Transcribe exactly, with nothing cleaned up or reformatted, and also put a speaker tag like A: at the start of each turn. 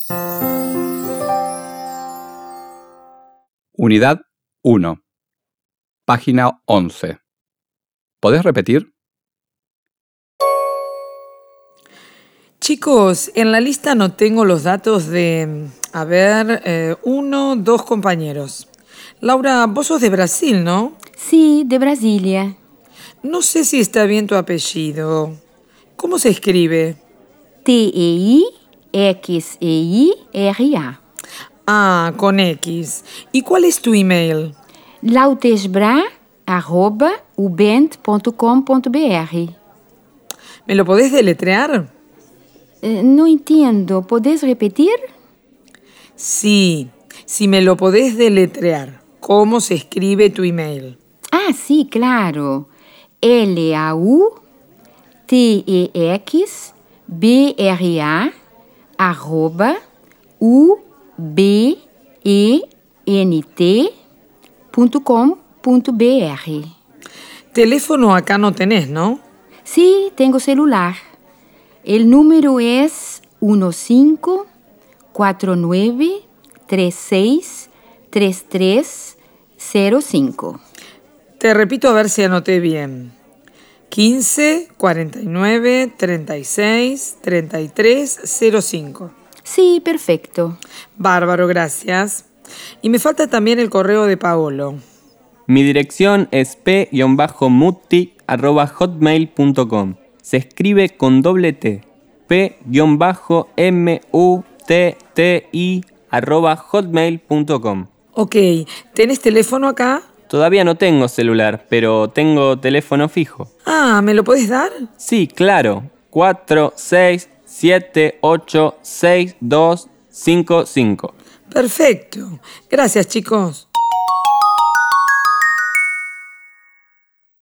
A: Unidad uno. Página once. ¿Podés repetir?
B: Chicos, en la lista no tengo los datos de, a ver, eh, uno, dos compañeros. Laura, vos sos de Brasil, ¿no?
C: Sí, de Brasilia.
B: No sé si está bien tu apellido. ¿Cómo se escribe?
C: T E I X E I R A.
B: Ah, con X. ¿Y cuál es tu email?
C: lautesbra arroba ubent punto com punto b r.
B: ¿Me lo podés deletrear?
C: Eh, no entiendo. ¿Podés repetir?
B: Sí, si me lo podés deletrear. ¿Cómo se escribe tu email?
C: Ah, sí, claro. L A U T E X B R A arroba U B E N T punto com punto b r.
B: Teléfono acá no tenés, ¿no?
C: Sí, tengo celular. El número es uno cinco cuatro nueve tres seis tres tres cero cinco.
B: Te repito a ver si anoté bien. quince, cuarenta y nueve, treinta y seis, treinta y tres, cero cinco.
C: Sí, perfecto.
B: Bárbaro, gracias. Y me falta también el correo de Paolo.
D: Mi dirección es p mutti arroba hotmail punto com. Se escribe con doble T. p mutti arroba hotmail punto com.
B: Ok, ¿tenés teléfono acá?
D: Todavía no tengo celular, pero tengo teléfono fijo.
B: Ah, ¿me lo podés dar?
D: Sí, claro. cuatro seis siete ocho seis dos cinco cinco.
B: Perfecto. Gracias, chicos.